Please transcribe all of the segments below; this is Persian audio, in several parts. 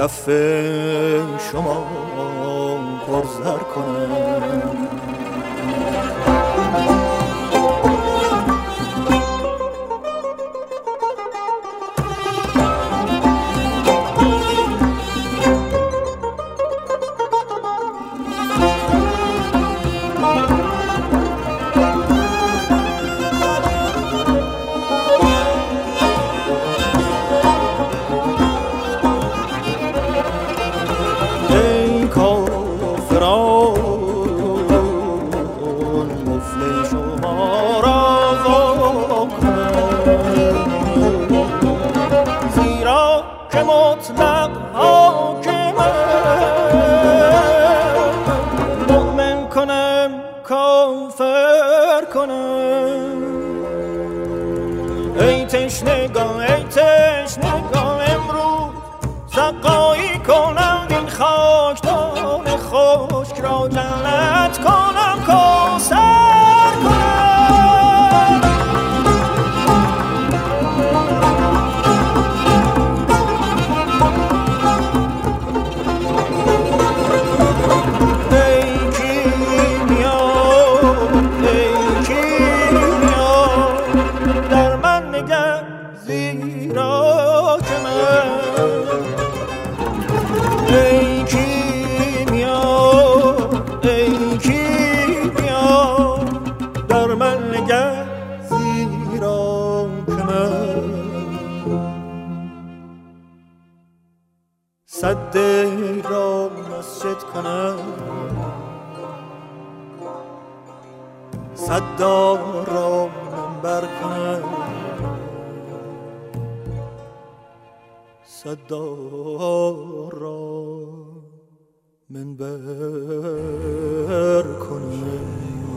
دف شما پرزر کنم. ای تشنگان امروز سقایی کنم این خاکدان خشک را جنت کنم کوثر کنم. ای کیمیا در من نگر زیرا که من ای کیمیا در من نگر زیرا که من سد را مسجد کنم، صدار را منبر کنم، صدار را منبر کنم.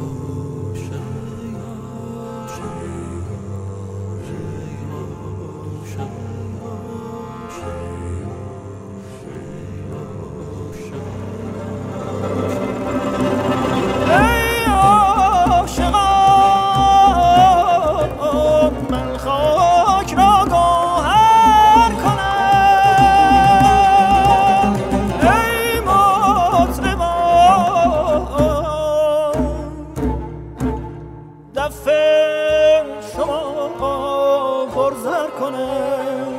دف شما پرزر کنم.